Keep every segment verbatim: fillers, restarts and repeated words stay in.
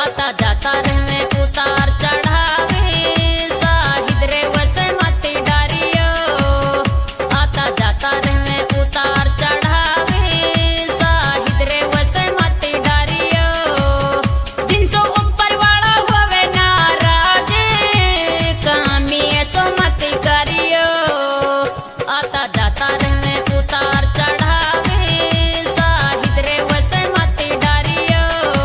आता जाता रहवे उतार चढ़ावे साहिद रे वसे माटी डारियो आता जाता रहवे उतार चढ़ावे साहिद रे वसे माटी डारियो दिन सो ऊपर वाला होवे नाराज कामी ऐसो मत करियो आता जाता रहवे उतार चढ़ावे साहिद रे वसे माटी डारियो।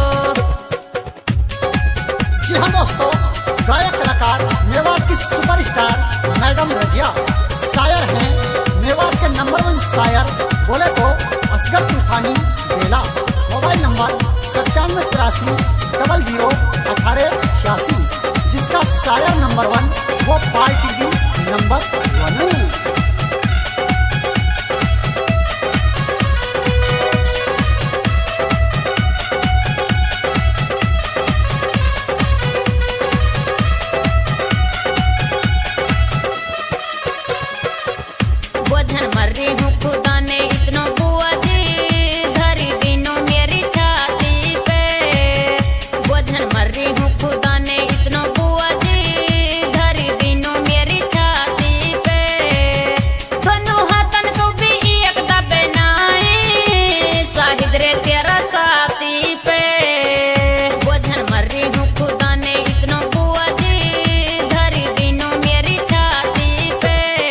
जी हाँ दोस्तों, गायक कलाकार मेवाड़ की सुपरस्टार मैडम रजिया शायर हैं। मेवाड़ के नंबर वन शायर बोले तो असगर तूफानी बेला। मोबाइल नंबर सत्तानवे तिरासी डबल जीरो अठारह छियासी, जिसका शायर नंबर वन वो पार्टी भी नंबर वन। बोझन मर रही हूँ खुदा ने इतनो बुआ जी धरी दिनों मेरी छाती पे बोझन मर रही हूँ खुदा ने इतनो बुआ जी धरी दिनों मेरी छाती पे दोनों हाथन को भी एक दबे नाई साहिद रे तेरा साथी पे बोझन मर रही हूँ खुदा ने इतनो बुआ जी धरी दिनों मेरी छाती पे।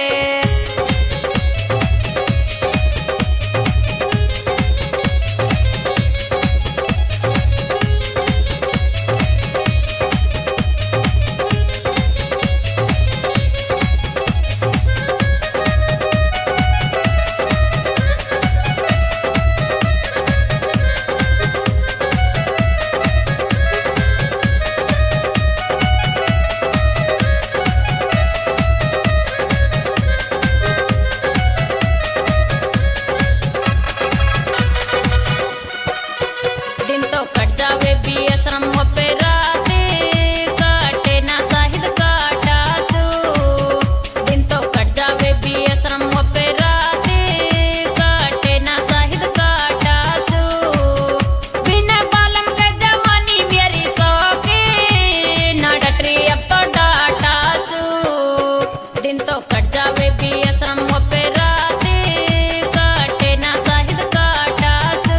दिन तो कट जावे बी आश्रम पे राते काटे ना साहिद काटा सू दिन तो कट जावे बी आश्रम पे राते काटे ना साहिद काटा सू बिना बालम के जवानी मेरी सौके ना डटरी अब तो डाटा सू दिन तो कट जावे बी आश्रम पे राते काटे ना साहिद काटा सू।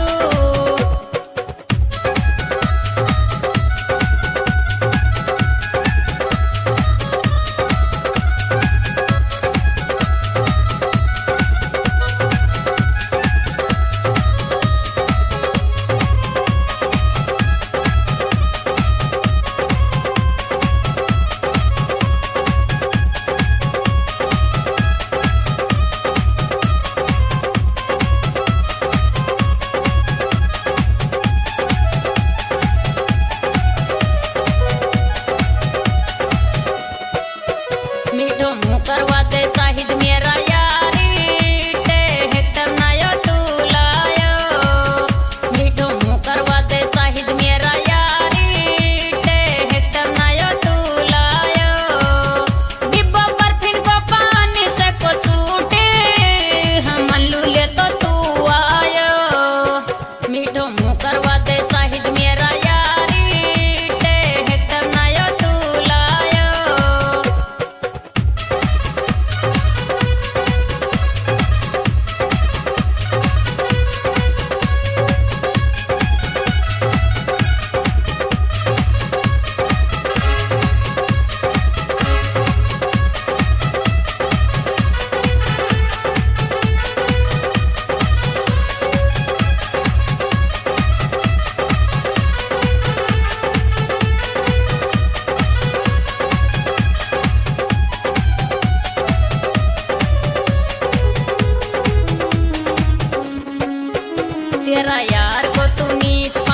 मीठो मुँह करवा दे साहिद मेरा यारी टे हेक्टर नायो तू लायो मीठो मुँह करवा दे साहिद मेरा यारी टे हेक्टर नायो तू लायो डिब्बो पर फिर को पानी से को सूटे हम मल्लू ले तो तू आयो मीठो मुँह करवा दे साहिद मेरा यारी टे हेक्टर नायो तू लायो। तेरा यार को तू नीच